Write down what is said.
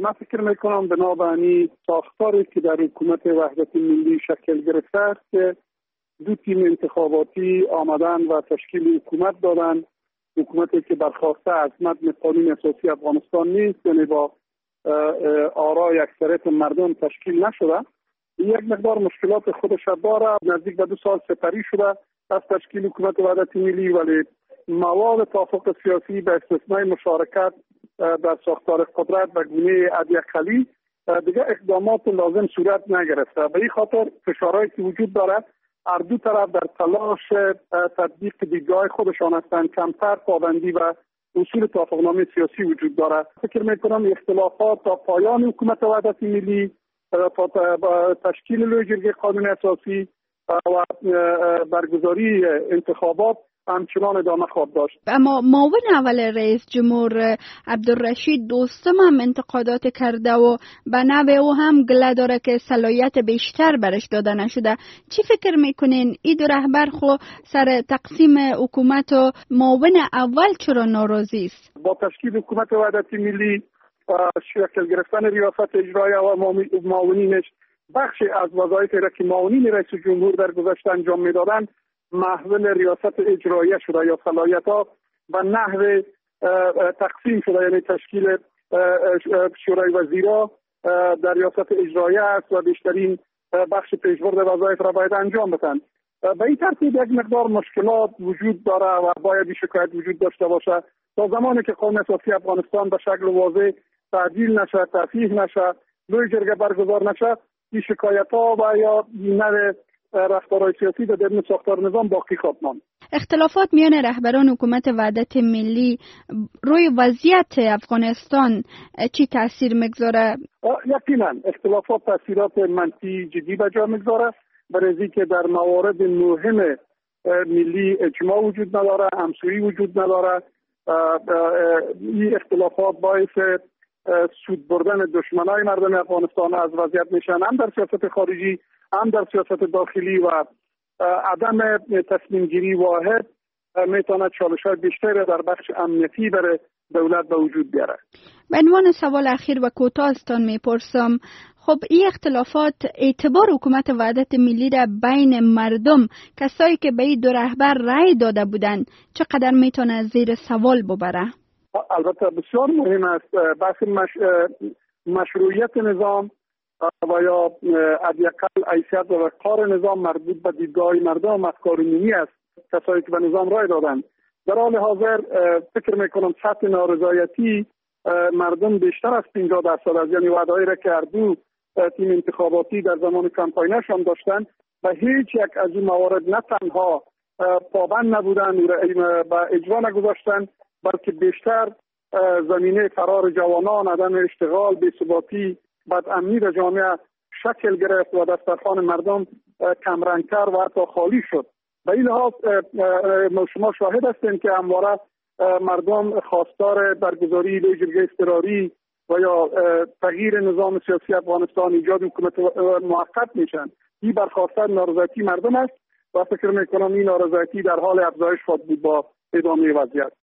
من فکر میکنم بنابراین ساختاری که در حکومت وحدت ملی شکل گرفته است که دو تیم انتخاباتی آمدن و تشکیل حکومت دادن. حکومتی که برخواسته از متن قانون اساسی افغانستان نیست، یعنی با آرای اکثریت مردم تشکیل نشده. یک مقدار مشکلات خودش داره. نزدیک به 2 سال سپری شده از تشکیل حکومت وحدت ملی، ولی مواد توافق سیاسی به استثنای مشارکت در ساختار قدرت به گونه حداقلی دیگه اقدامات لازم صورت نگرفته. به این خاطر فشارهایی که وجود دارد هر دو طرف در تلاش تطبیق دیدگاه خودشان هستند. کمتر پابندی و اصول توافقنامه سیاسی وجود دارد. فکر میکنم اختلافات تا پایان حکومت وحدت ملی، تا تشکیل لویجرگه قانون اساسی و برگزاری انتخابات همچنان ادامه خواهد داشت. اما معاون اول رئیس جمهور عبدالرشید دوستم هم انتقادات کرده و به نوع او هم گله داره که صلاحیت بیشتر برش داده نشده. چی فکر میکنین این دو رهبر خو سر تقسیم حکومت و معاون اول چرا ناراضی است؟ با تشکیل حکومت وحدت ملی شکل گرفتن ریاست اجرایی و معاونینش بخشی از وظایفی را که معاونین رئیس جمهور در گذشته انجام میدادند محول ریاست اجرایی شده یا صلاحیت‌ها و نحو تقسیم شده، یعنی تشکیل شورای وزیرا در ریاست اجرایی است و بیشترین بخش پیشبرد وظایف را باید انجام بدن. به این ترتیب یک مقدار مشکلات وجود داره و باید شکایت وجود داشته باشه تا زمانی که قانون اساسی افغانستان به شکل واضح تعدیل نشه، تصحیح نشه، لویجرگه برگزار نشه، این شکایت‌ها و یا نوع رفتارهای سیاسی در درون ساختار نظام باقی خواهد ماند. اختلافات میان رهبران حکومت وحدت ملی روی وضعیت افغانستان چی تاثیر میگذاره؟ یقینا اختلافات تاثیرات منفی جدی به جا میگذاره، برای که در موارد مهم ملی اجماع وجود نداره، همسویی وجود نداره. این اختلافات باعث سود بردن دشمنای مردم افغانستان از وضعیت میشن، هم در سیاست خارجی هم در سیاست داخلی، و عدم تصمیم گیری واحد میتونه چالش‌های بیشتری در بخش امنیتی برای دولت به وجود بیاره. به عنوان سوال اخیر و کوتاه‌تان میپرسم، خب این اختلافات اعتبار حکومت وحدت ملی را بین مردم، کسایی که به این دو رهبر رأی داده بودند، چقدر میتونه زیر سوال ببره؟ البته بسیار مهم است. بحث مشروعیت نظام و یا حداقل حیثیت و وقار نظام مربوط به دیدگاه مردم افکار عمومی است، کسایی که به نظام رای دادند. در حال حاضر فکر میکنم سطح نارضایتی مردم بیشتر از 50% است، یعنی وعده‌ای را که هر دو تیم انتخاباتی در زمان کمپاینشان داشتند و هیچ یک از این موارد نه تنها پابند نبودند و اجرا نگذاشتند، بلکه بیشتر زمینه فرار جوانان، عدم اشتغال، بی‌ثباتی، بدامنی در جامعه شکل گرفت و دسترخوان مردم کمرنگتر و حتی خالی شد. به این لحاظ شما شاهد هستید که همواره مردم خواستار برگزاری لویجرگه اضطراری و یا تغییر نظام سیاسی افغانستان، ایجاد حکومت موقت میشن. این برخواستن نارضایتی مردم است و فکر میکنم این نارضایتی در حال افزایش خواهد بود با ادامه وضعیت.